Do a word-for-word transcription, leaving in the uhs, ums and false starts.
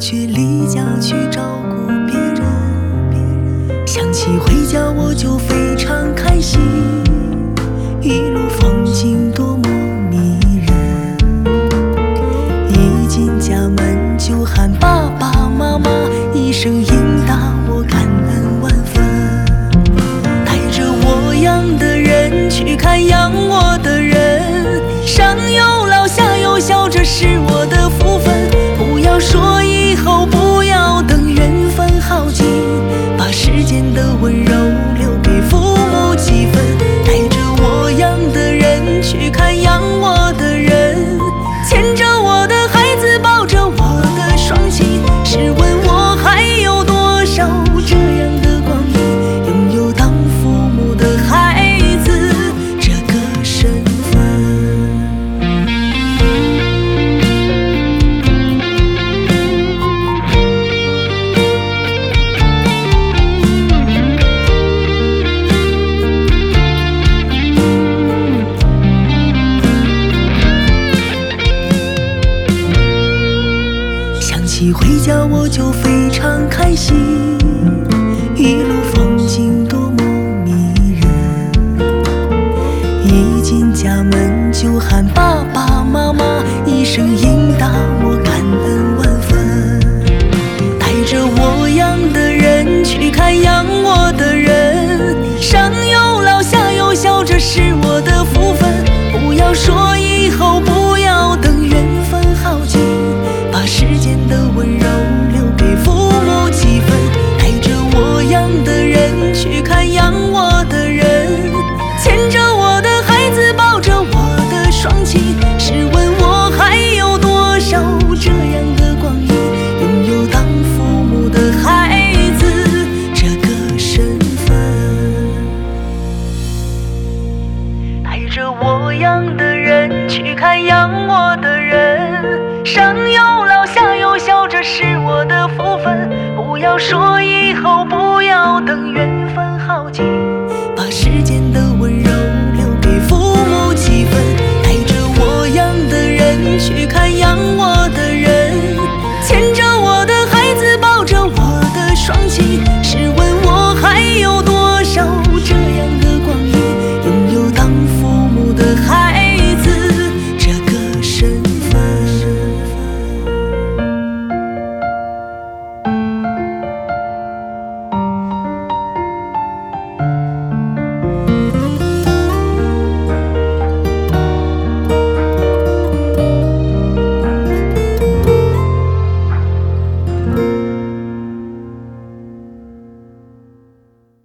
却离家去照顾别人。想起回家我就非常开心，一路风景多么迷人。一进家门就喊爸爸妈妈，一声应答我感恩万分。带着我养的人去看养我的人，上有老下有小，这是我的福分。不要说以后，不要等缘分耗尽，把时间的温柔留给父母几分。带着我养的人去看养我的人，牵着我的孩子，抱着我的双亲。试问我还有多少这样的光阴，拥有当父母的孩子这个身份。想起回家我就非常开心，一路风景多么迷人。一进家门就喊爸爸妈妈，一声应答我感恩万分。带着我养的人去看养我的人，上有老下有小，这是我的福分。不要说以后，不要等缘分耗尽，把时间的温柔